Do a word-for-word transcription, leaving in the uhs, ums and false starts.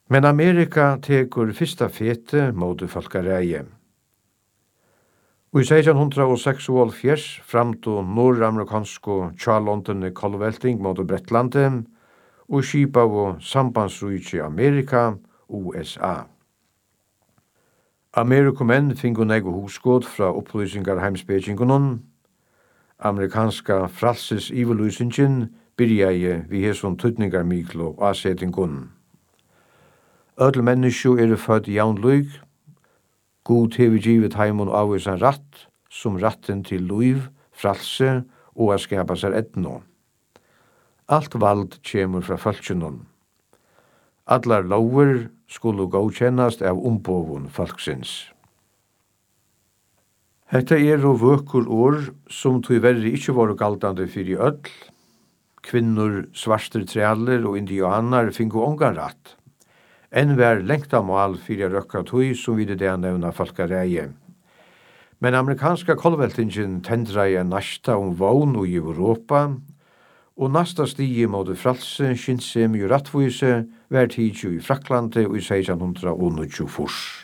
Men Amerika tekur fyrsta fete mot folkaræje. Og i sexton seksoghalvfjerds fram til nordamerikansko tjalondene kolvelting mot Brettlande og skipa og sambandsrujtje Amerika, U S A. Amerikumenn fingu negu hugskot fra opplysningar heimspekingunon. Amerikanska fralses ivelysingen byrjaði vi hesson tutningar miklo og asetingun. Ödel menneskju er født jaunlyg. God hevi givet heimun avvisan ratt, som ratten til luiv, fralse og a skapa seg etno. Alt vald kjemur fra falskjennom. Allar lover skulle godkjennast av umbovun falksins. Hetta er og vøkur år som tog verri ikkje var galdande fyrir öll. Kvinnor, svarster trealer og indianer fingu ongan ratt. Enn vær lengta mal fyrir røkka tøy som vi det nevna folkaræje. Men amerikanska kolveltingen tendra i nasta om vogn og i Europa, og nasta stige mot fralse, skinnsem i rattvise, vær tidsju i Fraklande og i sexton nittiofyra.